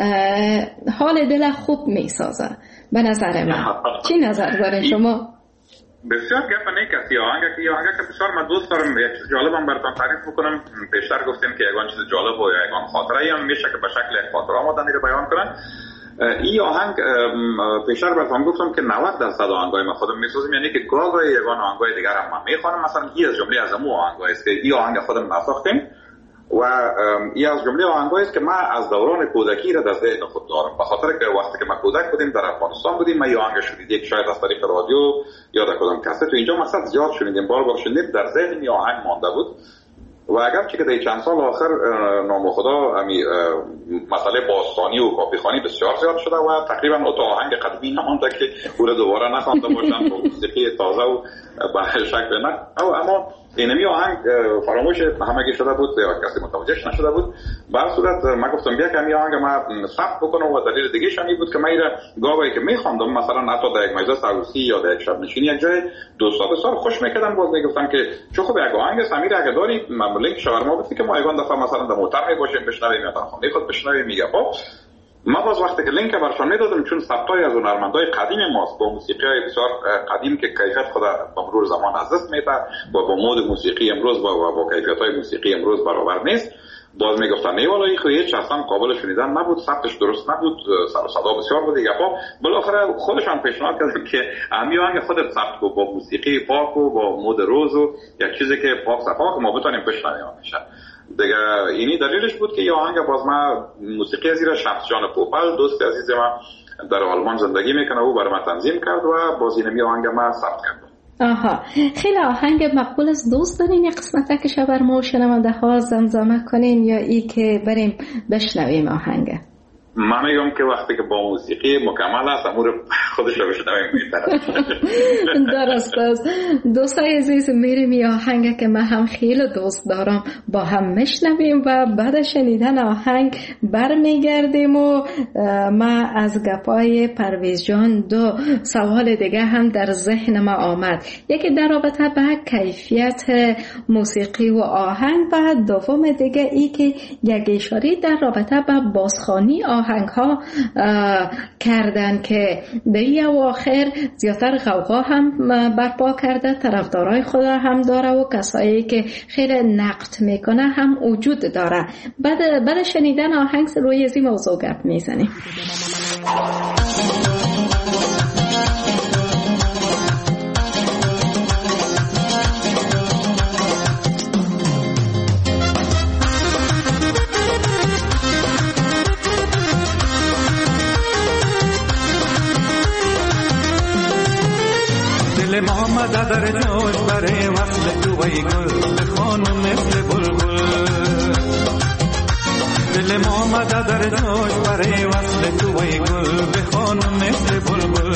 حال دل خوب میسازه به نظر من. چی نظر دارین شما؟ بسیار گپ نه کسی آهنگ که آهنگ که بسیار من دوست دارم. یک چیز جالبم براتون تعریف میکنم. پیشتر گفتیم که یگان چیز جالب و یگان خاطره هم میشه که به شکل یک خاطره آمدن رو بیان کنن. این آهنگ پیشتر براتون گفتم که نود درصد آهنگای ما خودم میسازیم، یعنی که گاهی یگان آهنگای دیگر هم من میخوانم. مثلا این از جمله از امو آهنگایی است که این آهنگ خودم نساختیم و این از جمله آهنگایی است که ما از دوران کودکی را در ذهن خود دارم، به خاطر که وقتی که ما کودک بودیم در افغانستان بودیم ما این آهنگ شنیدیم، یک شاید از طریق رادیو یا در کدام کاست تو اینجا مثلا زیاد شنیدیم، بار بار شنیدیم، در ذهن این آهنگ مانده بود. و اگر چه که در چند سال آخر نام خدا امی مسئله باستانی و کاپیخانی بسیار زیاد شده و تقریبا اون آهنگ قدیمی نمونده که او را دوباره نخوانده باشن با موسیقی تازه و به شکل نه. اما اینمی آهنگ فراموش همگی شده بود یا کسی متوجهش نشده بود. به هر صورت من گفتم بیا که این آهنگ ما ثبت بکنم و دلیل دیگه شانی بود که من ایره گاهی که میخواندم مثلا حتی در یک مجلس عروسی یا در یک شب نشینی یک جای دوستا بسیار خوش میکردن، باز میگفتن که چه خوب یک آهنگ سمیر اگه داری لینک شاورما بده که ما یگان دفعه مثلا در موتور میباشیم بشنویم یا در خانه خود بشنویم. میگه خب ما باز وقتی که لینک برشان میدادم چون ثبتای از هنرمندای قدیم ماست با موسیقی‌های بسیار قدیم که کیفیت خود با مرور زمان از دست میده و با مود موسیقی امروز با با کیفیت‌های موسیقی امروز برابر نیست، باز میگفتن نه والا این خو هیچ اصلا قابل شنیدن نبود، ثبتش درست نبود، سر و صدا بسیار بود دیگه. خب بالاخره خودشان پیشنهاد کردن که همین آهنگ خودت ثبت کو با موسیقی پاک و با مود روز و یک چیزی که پاک صفا که ما بتونیم بشنویم میشه دیگه. اینی دلیلش بود که یه آهنگ باز ما موسیقی از ایران شمس جان پوپل دوست عزیز ما در آلمان زندگی میکنه او برای ما تنظیم کرد و باز اینمی آهنگ ما ثبت کرد. آها خیلی آهنگ مقبول از دوست دارین یک قسمت که شبر ما شنونده ها زمزمه کنین یا ای که بریم بشنویم آهنگ؟ من میگم که وقتی که با موسیقی مکمل است امور خودش رو بشنویم میتره. درست است. دوستای عزیز میریم یا آهنگ که من هم خیلی دوست دارم با هم میشنویم و بعد شنیدن آهنگ برمیگردیم و ما از گپای پرویز جان دو سوال دیگه هم در ذهن ما آمد، یکی در رابطه به کیفیت موسیقی و آهنگ و دوم دیگه ای که یک اشاره در رابطه به بازخوانی آهنگ ها کردن که در این اواخر زیادتر غوغا هم برپا کرده، طرفدارای خود هم داره و کسایی که خیلی نقد میکنه هم وجود داره. بعد بعد شنیدن آهنگ روی این موضوع گپ میزنیم. آمده در جوش برای وصل تو ای گل بخوان مثل بلبل. دل ما آمده در جوش برای وصل تو ای گل بخوان مثل بلبل.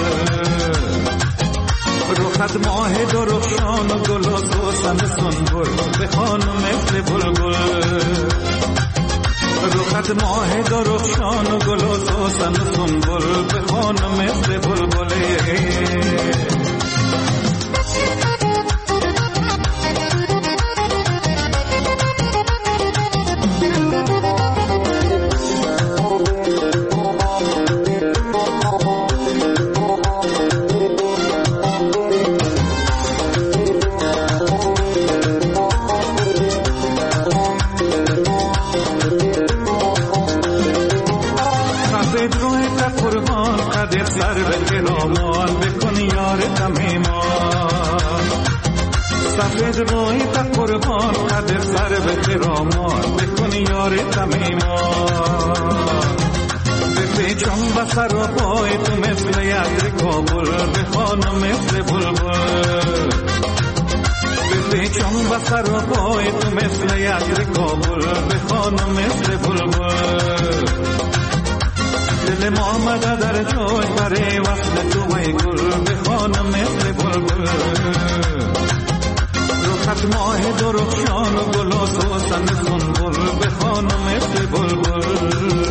رخت ماه درخشان و گل و سوسن سنبل بخوان مثل بلبل. رخت ماه درخشان و گل و سوسن سنبل بخوان مثل بلبل. سفید روی تا قربان قدر سر به خرامان بکن یار تمیمان. بپیچم بسر و پای تو مثل یدر کابل بخوان مثل بلبل. بپیچم بسر و پای تو مثل یدر کابل بخوان مثل بلبل. دل ما آمده در جوش برای وصل تو ای گل بخوان مثل بلبل. رخت ماه درخشان و گل و سوسن سنبل بخوان مثل بلبل.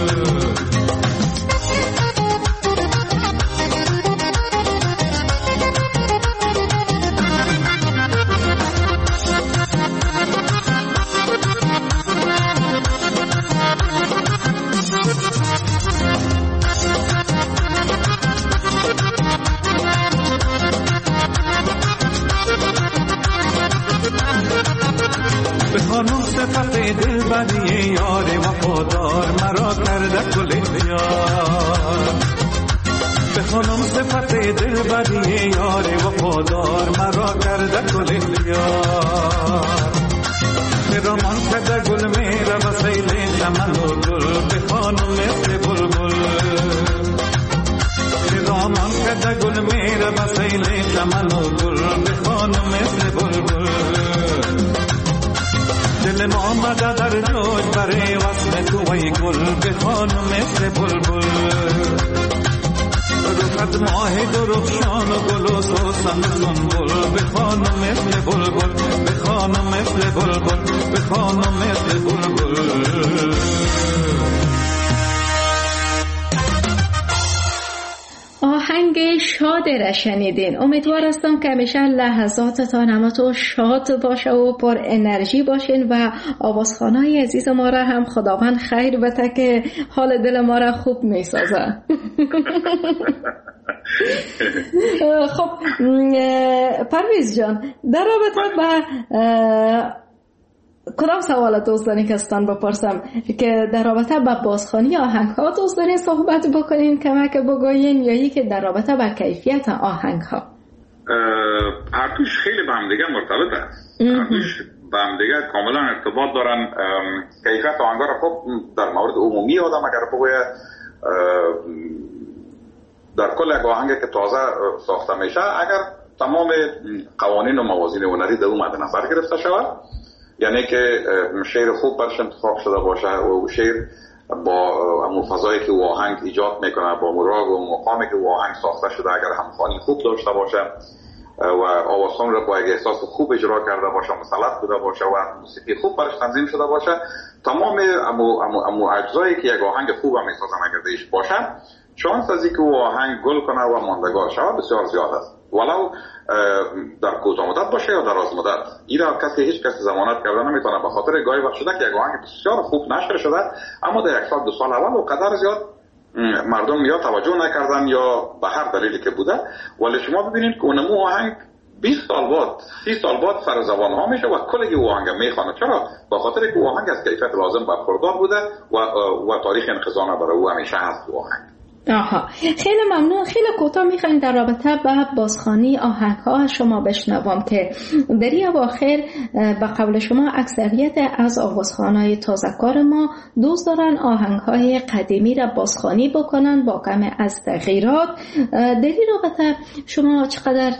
بخانم صفت دل بدی یار وفادار مرا کرده کل اختیار. بخانم صفت دل بدی یار وفادار مرا کرده کل اختیار. برامان کرده گل میره و سیل چمن و گل بخانم مثل بلبل. برامان کرده گل میره و سیل چمن و گل بخانم مثل بلبل. دل ما آمده در جوش برای وصل تو ای گل بخوان مثل بلبل. رخت ماه درخشان و گل و سوسن سنبل بخوان مثل بلبل. بخوان مثل بلبل بخوان مثل بلبل. آهنگ شاد را شنیدین. امیدوار هستم که همیشه لحظاتتان همتون شاد باشه و پر انرژی باشین و آوازخوانای عزیز ما را هم خداوند خیر بده که حال دل ما را خوب میسازه. خب پرویز جان، در رابطه با کدام سوال دوست دارین که استان بپرسم که در رابطه با بازخوانی آهنگ ها دوست دارین صحبت بکنین، کمک بگوین، یا یکی در رابطه با کیفیت آهنگ ها؟ هر دوش خیلی به هم دیگه مرتبط است. هر دوش به هم دیگه کاملا ارتباط دارن. کیفیت آهنگ ها را خب در مورد عمومی آدم اگر بگوید در کل یک آهنگ که تازه ساخته میشه اگر تمام قوانین و موازین هنری در اون مد نظر گرفته شود، یعنی که شعر خوب برش انتخاب شده باشه و شعر با همون فضایی که آهنگ ایجاد میکنه، با مراغ و مقامی که آهنگ ساخته شده اگر همخوانی خوب داشته باشه و آوازخوان را با یک احساس خوب اجرا کرده باشه، مسلط بوده باشه و موسیقی خوب برش تنظیم شده باشه، تمام امو امو امو اجزایی که یک آهنگ خوب هم احساس اگردهش باشه، شانس از اینکه آهنگ گل کنه و ماندگار شود بسیار زیاد است. ولو در کوتاه مدت باشه یا دراز مدت، این را کسی هیچ کسی ضمانت کرده نمیتونه، به خاطر گاهی وقت شده که یک آهنگ بسیار خوب نشر شده اما در یک سال دو سال اول و قدر زیاد مردم یا توجه نکردن یا به هر دلیلی که بوده، ولی شما ببینید که اونمو آهنگ بیست سال بعد سی سال بعد سر زبان ها میشه و کلی او آهنگ میخوانه. چرا؟ به خاطر که آهنگ از کیفیت لازم برخوردار بوده و و تاریخ انقضا برای او همیشه هست. او آهنگ آها، خیلی ممنون. خیلی کوتاه میخوایم در رابطه با بازخوانی آهنگ ها شما بشنوم که در این اواخر به قول شما اکثریت از آوازخوانای تازه‌کار ما دوست دارن آهنگ های قدیمی را بازخوانی بکنن با کم از تغییرات. در این رابطه شما چقدر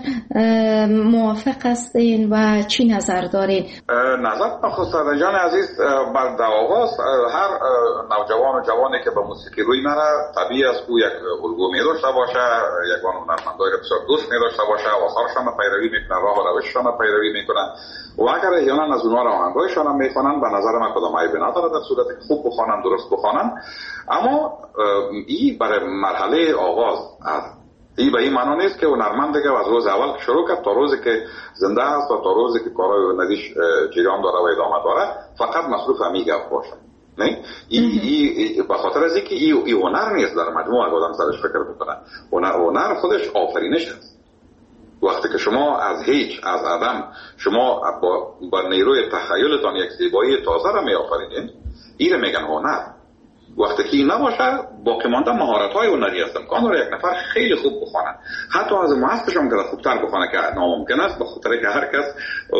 موافق هستین و چی نظر دارین؟ نظر بخصوص جان عزیز، بر در آغاز هر نوجوان و جوانی که به موسیقی روی نره طبیعی است که یک الگو می داشته باشه، یک هنرمندای بسیار دوست می داشته باشه، آثارشان را پیروی میکنه، راه و روششان را پیروی میکنه و اگر احیانا از اونها را آهنگایشان را میخوانند، به نظر من کدام عیبی نداره در صورتی که خوب بخوانند، درست بخوانند. اما این برای مرحله آغاز است. این به این معنی نیست که هنرمند دیگه از روز اول شروع کرد تا روزی که زنده است و تا روزی که کارهای هنریش جریان داره و ادامه داره فقط مصروف همین گپ باشه. نه، این ای به خاطر از اینکه این ای هنر نیست در مجموع اگه آدم سرش فکر بکنه. هنر هنر خودش آفرینش است. وقتی که شما از هیچ، از عدم، شما با, با نیروی تخیلتان یک زیبایی تازه را می آفرینید، این را میگن هنر. وقتی که این نباشه باقی مانده مهارت‌های هنری است. امکان داره یک نفر خیلی خوب بخونه، حتی از مؤسسش هم که خوبتر بخونه که ناممکن است، به خاطر که هر کس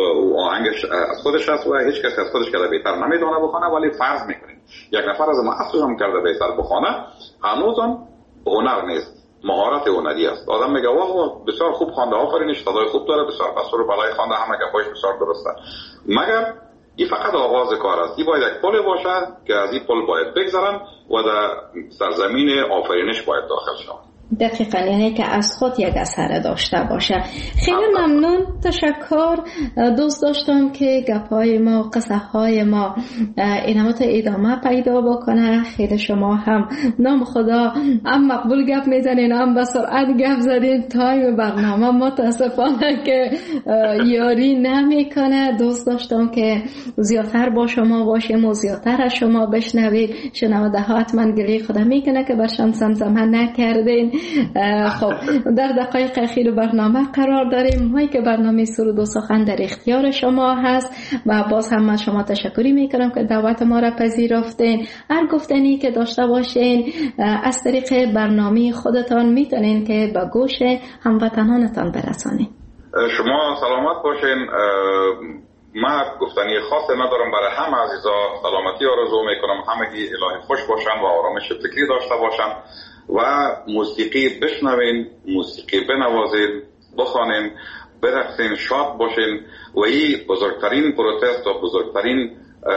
آهنگش از خودش است و هیچ کس از خودش کرده بهتر نمیدونه بخونه. ولی فرض میکنیم یک نفر از مؤسسش هم کرده بهتر بخونه، هنوزم هنر نیست، مهارت هنری است. آدم میگه واه بسیار خوب خوانده، آفرینش، صدای خوب داره، بسیار بسور بالای خوانده، همه گپاش بسیار درسته. مگر این فقط آغاز کار است. این باید یک پل باشه که از این پل باید بگذرن و در سرزمین آفرینش باید داخل شوند. دقیقاً، یعنی که از خود یک اثر داشته باشه. خیلی ممنون، تشکر. دوست داشتم که گپ‌های ما، قصه‌های ما اینمات ادامه پیدا بکنه. خیلی شما هم نام خدا هم مقبول گپ میزنین، هم به سرعت گپ زدین. تایم برنامه متاسفانه که یاری نمیکنه. دوست داشتم که زیادتر با شما باشیم و زیادتر از شما بشنوید. شنونده ها حتما گلی خدا میکنه که برشان زمزمه نکردین. خب در دقایق اخیر برنامه قرار داریم. ما که برنامه سرود و سخن در اختیار شما هست و باز هم من شما تشکری میکنم که دعوت ما را پذیرفتین. هر گفتنی که داشته باشین از طریق برنامه خودتان میتونین که به گوش هموطنانتان برسانین. شما سلامت باشین. من گفتنی خاصی ندارم. برای همه عزیزا سلامتی آرزو میکنم، همگی الهی خوش باشن و آرامش فکری داشته باشن و موسیقی بشنوین، موسیقی بنوازین، بخوانین، برقصین، شاد باشین. و این بزرگترین پروتست و بزرگترین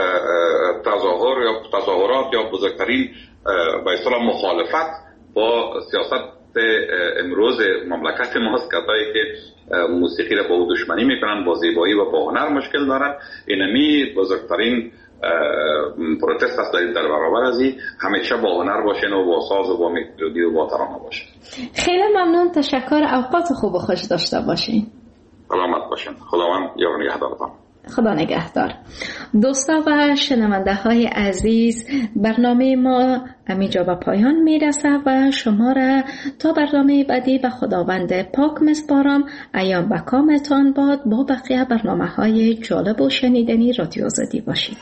تظاهر یا تظاهرات یا بزرگترین به اصطلاح مخالفت با سیاست امروز مملکت ماست، کسایی که موسیقی را با او دشمنی میکنن، با زیبایی و با هنر مشکل دارن. اینمی بزرگترین پروتست است در برابر از این. همیشه با هنر باشین و با ساز و با ملودی و با ترانه باشین. خیلی ممنون، تشکر. اوقات خوب و خوش داشته باشین. سلامت باشین. خداوند یار نگهدارتان. خدا نگهدار. دوستا و شنونده های عزیز، برنامه ما همینجا به پایان میرسه و شما را تا برنامه بعدی به خداوند پاک مسپارم. ایام و کامتان باد. با بقیه برنامه های جالب و شنیدنی رادیو آزادی باشید.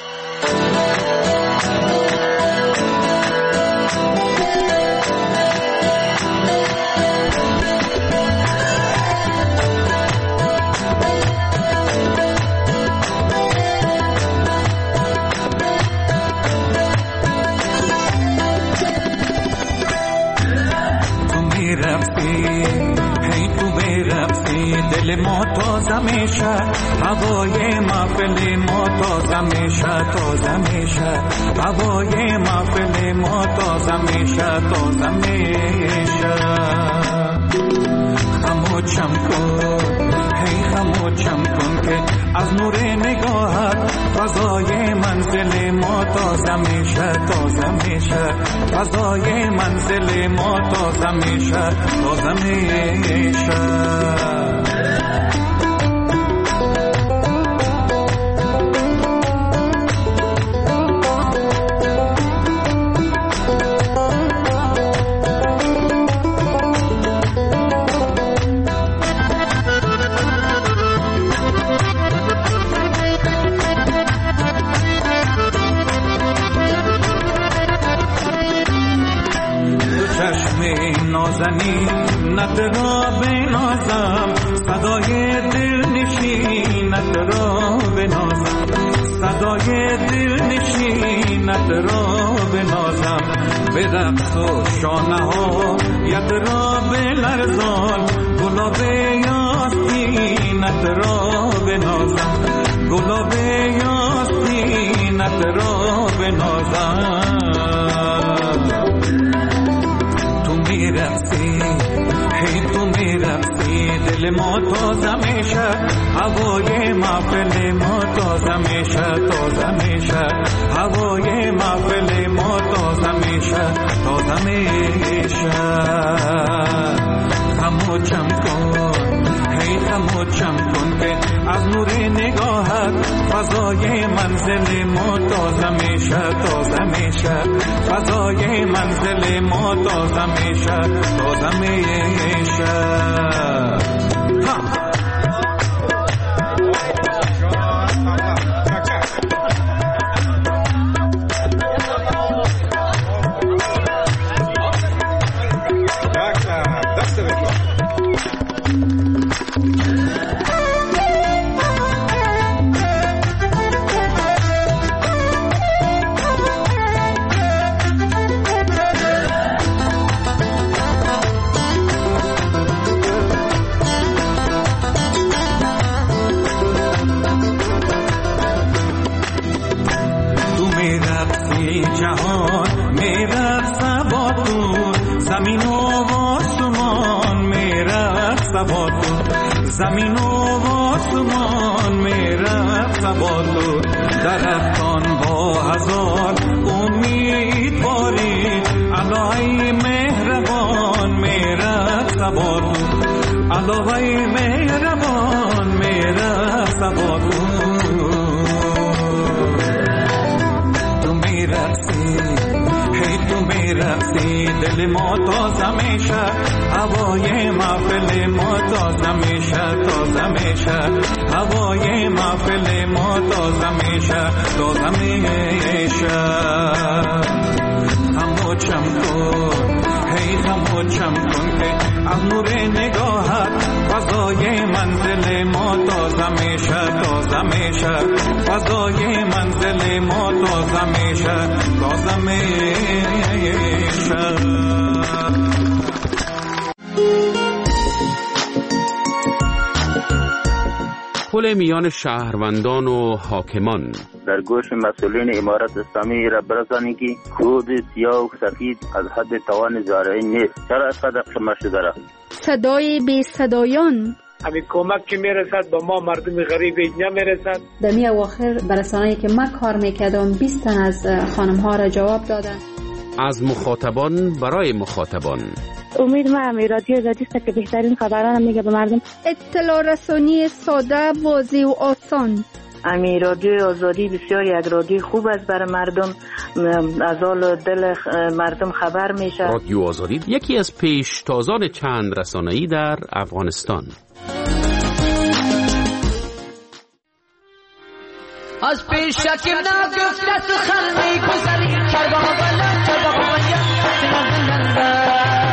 دل ما تازه میشه، هوای محفل ما تازه میشه، تازه میشه، هوای محفل ما تازه میشه، تازه میشه. خموشم کن، هی خموشم کن که از نور نگاهت فضای منزل ما تازه میشه، تازه میشه، فضای منزل ما تازه میشه، تازه میشه. نازنینت را بنازم صدای دل نشینت را بنازم صدای دل نشینت را بنازم به رقص و شانه ها ید را بلرزان گلاب یاسمینت را بنازم گلاب یاسمینت را بنازم تو میرقصی هی تو میرقصی دل ما تازه میشه هوای محفل ما تازه میشه تازه میشه هوای محفل ما تازه میشه تازه میشه خموشم کن هی خموشم کن که از نور نگاهت فضای منزل ما تازه میشه تازه میشه فضای منزل ما تازه میشه تازه میشه زمین و آسمان میرفت سبالو درختان با هزار امید بارید الهی مهربان میرفت سبالو الهی مهربان میرفت سبالو تو میرفتی هی تو میرفتی دل ما تازه میشه هوای محفل ما تازه میشه تازه میشه هوای محفل ما تازه میشه تازه میشه خموشم کن هی خموشم کن که از نور نگاهت فضای منزل ما تازه میشه تازه میشه فضای منزل ما تازه میشه تازه میشه پل میان شهروندان و حاکمان. در گوش مسئولین امارت اسلامی را برسانید که خود سیاه و سفید از حد توان زارعی نیست. چرا از قدر شما شده را؟ صدای بی صدایان همین کمک که میرسد با ما مردم غریب نمیرسد. در می اواخر برسانه‌ای که من کار میکردم بیست تن از خانم ها را جواب دادن. از مخاطبان برای مخاطبان. امید ما هم رادیو آزادی است که بهترین خبران میگه به مردم. اطلاع رسانی ساده، واضح و آسان. امی رادیو آزادی بسیار یک رادیو خوب است برای مردم، از حال دل مردم خبر میشه. رادیو آزادی یکی از پیشتازان چند رسانه‌ای در افغانستان. از پیشکم نگفته سخن میگذری کربا بلند کربا بلند جناب بلند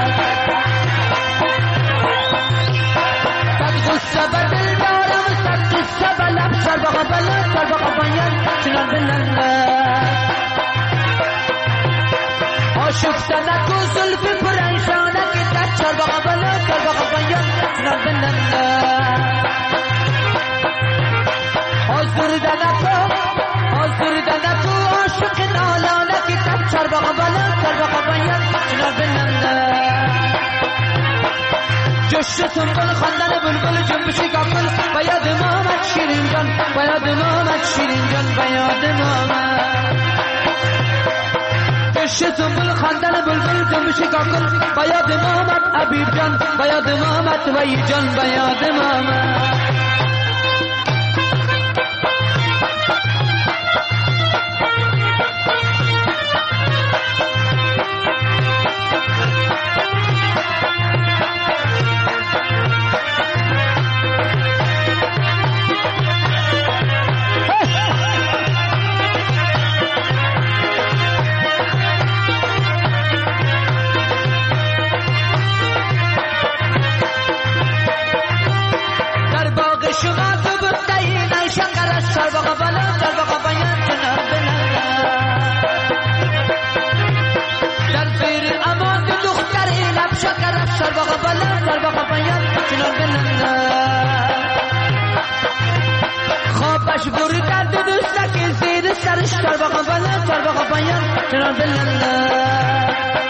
صد غصه به دل دارم صد قصه به لب کربا بلند کربا بلند جناب بلند آشفته نکو زلف پرنشانه که در کربا بلند کربا بلند جناب بلند آزرده نکو آزرده نکو عاشق نالانه که تب چرباق بلند چرباق بلند جناب بلند جشت سنبل خواندن بلبل جنبش گابل و یاد مامد شیرین جان و یاد مامد شیرین جان و یاد مامد جشت سنبل خواندن بلبل جنبش گابل و یاد مامد عبیب جان و یاد مامد وی جان و یاد مامد خوش بریدن دو دوستک زیر سرش تربق بلند تربق پایان چنان دلنده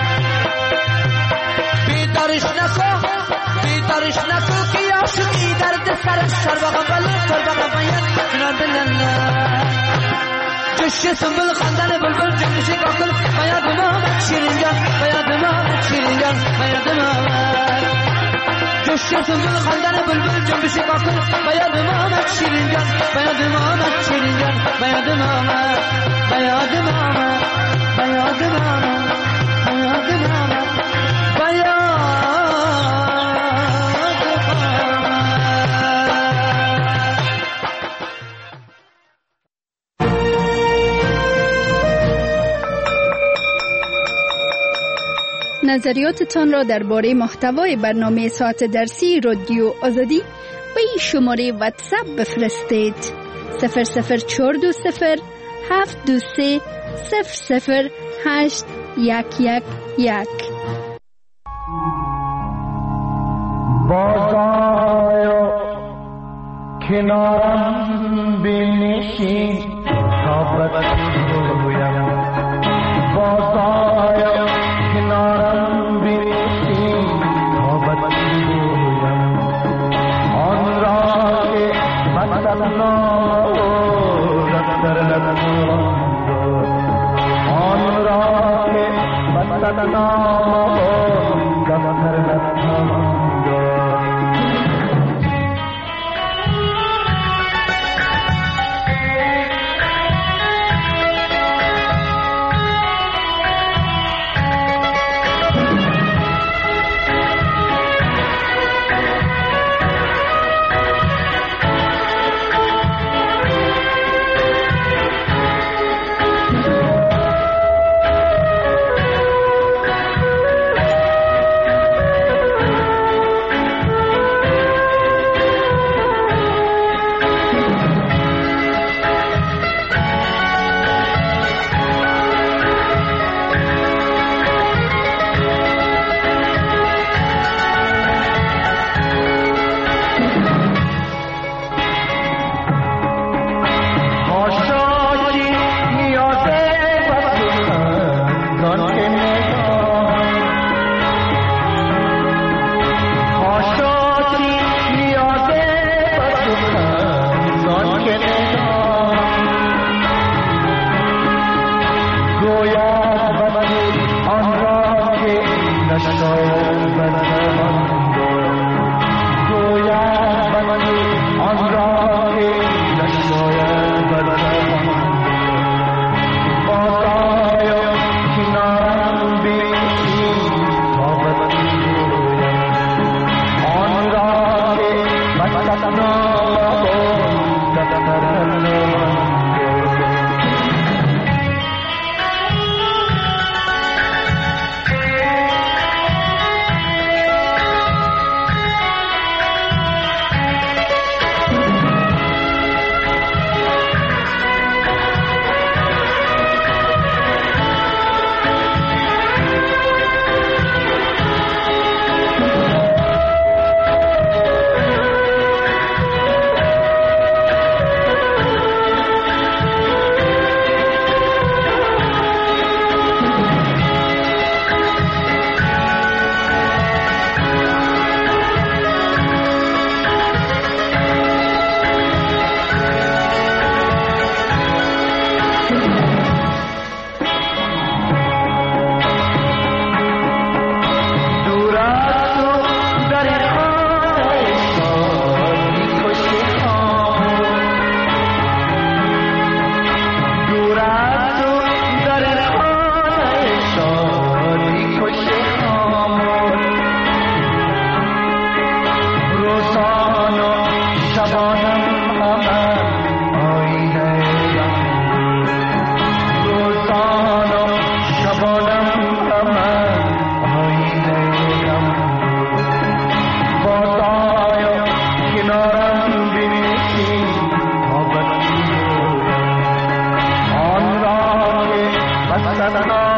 بیدارش نکو بیدارش نکو که عاشقی درد سرش تربق بلند تربق پایان چنان دلنده جوش سنبل خواندن بلبل جنبش کاکل بیاد ما شیرین جان بیاد ما شیرین جان بیاد ما جوش سنبل خواندن بلبل جنبش کاکل بیاد ما شیرین جان بیاد ما شیرین جان بیاد ما بیاد ما بیاد ما بیاد ما نظریاتتان را درباره محتوای برنامه ساعت درسی رادیو آزادی به این شماره واتساپ بفرستید صفر صفر چهار دو صفر هفت دو سه صفر صفر هشت یک یک یک. بازآیو کنارم بنشین تا بگویم بازآیو کنارم بنشین تا بگویم آن را که بدترنا رفتر نتوان آن را که بدترنا رفتر نتوان na na na